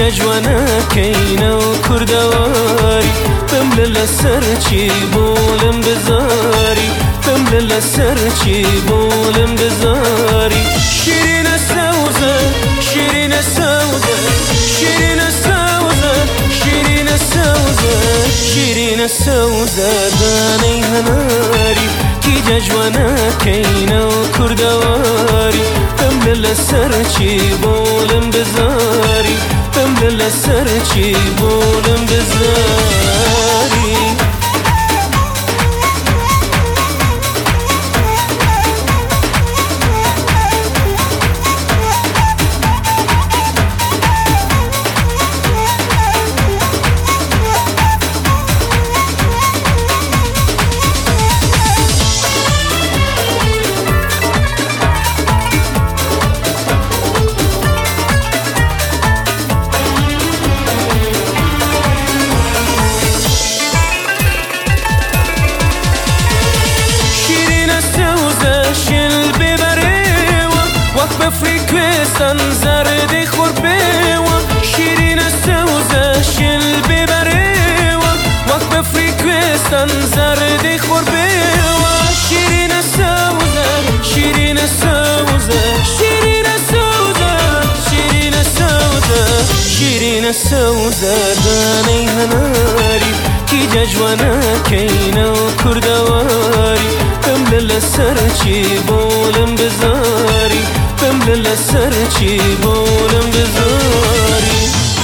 جوانەکەینە و کوردەواری بم لەسەر چی بۆڵم بزاری بم لەسەر چی بۆڵم بزاری شیرینە سەوزە شیرینە سەوزە شیرینە سەوزە شیرینە سەوزە شیرینە سەوزە دانەی هەناری کیجە جوانەکەینە و کوردەواری بم لەسەر چی بۆڵم بزاری بم لەسەر چی بۆڵم بزاری بفریکوستان زردی خور بیوام شیرینە سەوزە شل ببەرێوە وەک بفریکوستان زردی خور بیوام شیرینە سەوزە شیرینە سەوزە شیرینە سەوزە شیرینە سەوزە شیرینە سەوزە دانەی هەناری کیجە جوانەکەینە و کوردەواری بم لەسەر چی بۆڵم بزاری بم لەسەر چی بۆڵم بزاری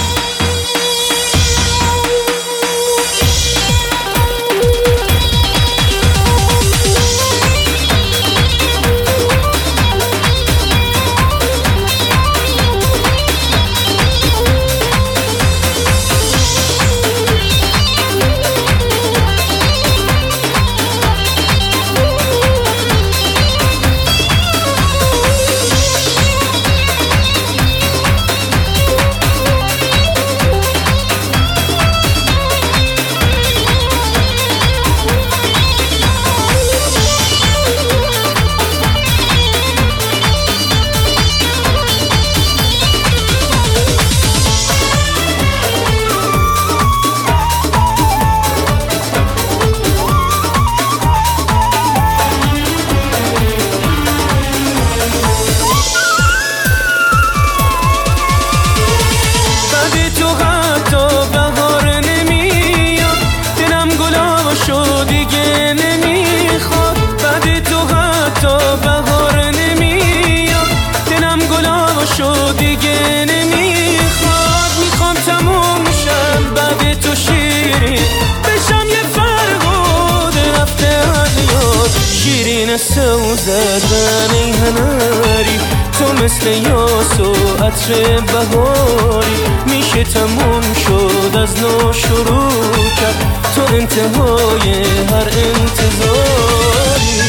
شیرینە سەوزە دانەی هەناری تۆ مثل یاس و عطر بهاری میشه تموم شد از نو شروع کرد تو انتهای هر انتظاری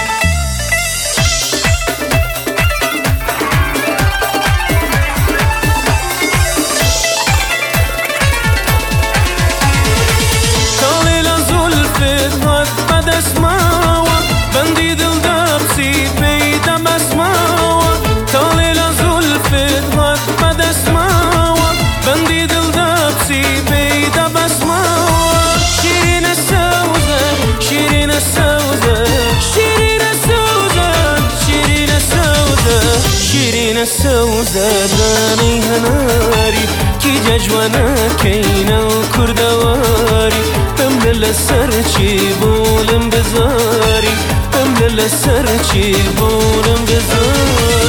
بندی دل دبسی پیدا بسماوا تالیلا زلفت هات بدسماوا بندی دل دبسی پیدا بسماوا شیرینە سەوزە شیرینە سەوزە شیرینە سەوزە شیرینە سەوزە شیرینە سەوزە دانەی هەناری کیجە جوانەکەینە و کوردەواری بم لەسەر چی بۆڵم بزاری بم لەسەر چی بۆڵم بزاری